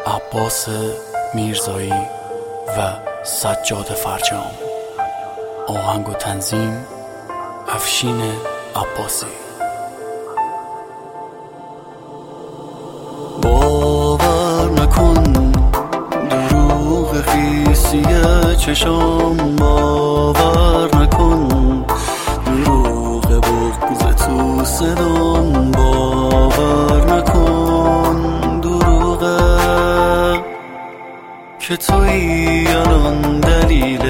عباس میرزایی و سجاد فرجام. آهنگ و تنظیم افشین عباسی. باور نکن دروغ خیسی چشام، باور نکن دروغ بغض تو صدام، باور نکن دروغه که تویی الان دلیل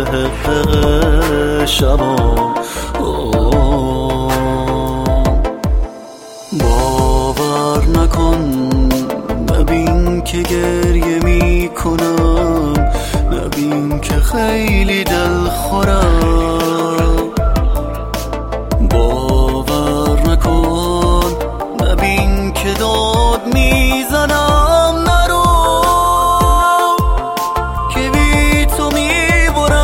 شبام. باور نکن نبین که گریه می کنم، نبین که خیلی دل خورم. باور نکن نبین که داد میزنم، نرو که بی تو میبرم.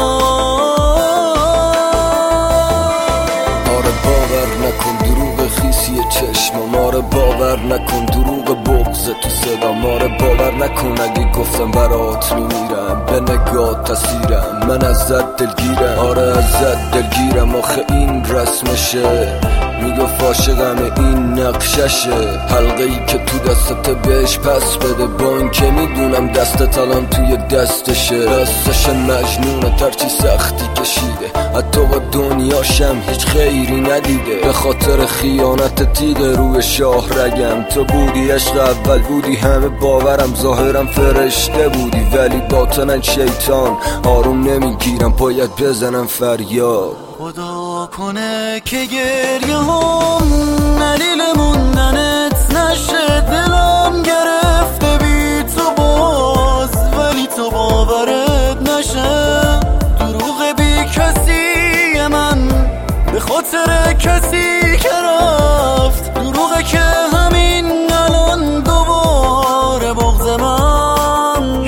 آره باور نکن دروغ خیسی چشمم، آره باور نکن دروغ بغض تو صدام، آره باور نکن اگه گفتم برات میمیرم، به نگاه تاثیرم من ازت دلگیرم، آره ازت دلگیرم. آخه این رسمشه، میگفت عاشقم این نقششه، حلقه ای که تو دستت بهش پس بده، با این که میدونم دستت الان توی دستشه. دستش مجنونه ترچی سختی کشیده، حتی با دنیاشم هیچ خیری ندیده، به خاطر خیانت تیغ روی شاه رگم. تو بودی عشق اول بودی، همه باورم ظاهرم فرشته بودی، ولی باطنن شیطان. آروم نمیگیرم باید بزنم فریاد. خدا کنه که گریه هم دلیل موندنت نشه، دلم گرفته بی تو باز، ولی تو باورت نشه. دروغ بی کسی من به خاطر کسی که رفت، دروغه که همین الان دوباره بغض من.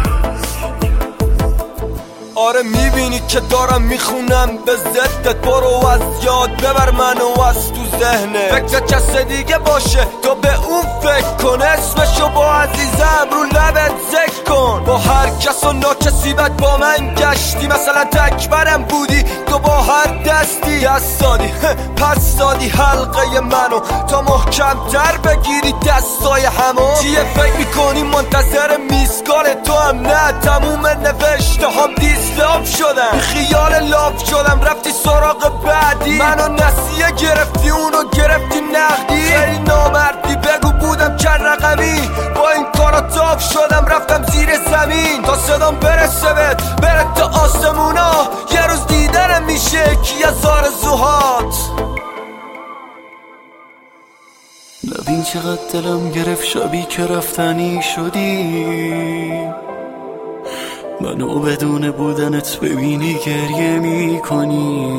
آره میبینی که دارم میخونم به ضدت، برو از یاد ببر منو از تو ذهنه، فکر کس دیگه باشه تو به اون فکر کن، اسمشو با عزیزم رو لبت ذکر کن. با هر کس و ناکسیبت با من گشتی، مثلا تکبرم بودی تو با هر دستی دست دادی، پس دادی حلقه منو تا محکم تر بگیری دستای همو. چیه فکر میکنی منتظر میزگال تو هم؟ نه تموم نوشته هم دیسلاب شدم، خیال لاب شدم، رفتی سراغ بعدی، منو نسیه گرفتی اونو گرفتی نقدی. خیلی نامردی بگو بودم چند رقمی، با این کارا تاب شدم رفتم زیر زمین تا صدام برسه بهت، بره تا آسمونا، یه روز دیدنم میشه کی از آرزوهات. نبین چقدر دلم گرفت شبی که رفتنی شدی، منو بدون بودنت ببینی گریه میکنی.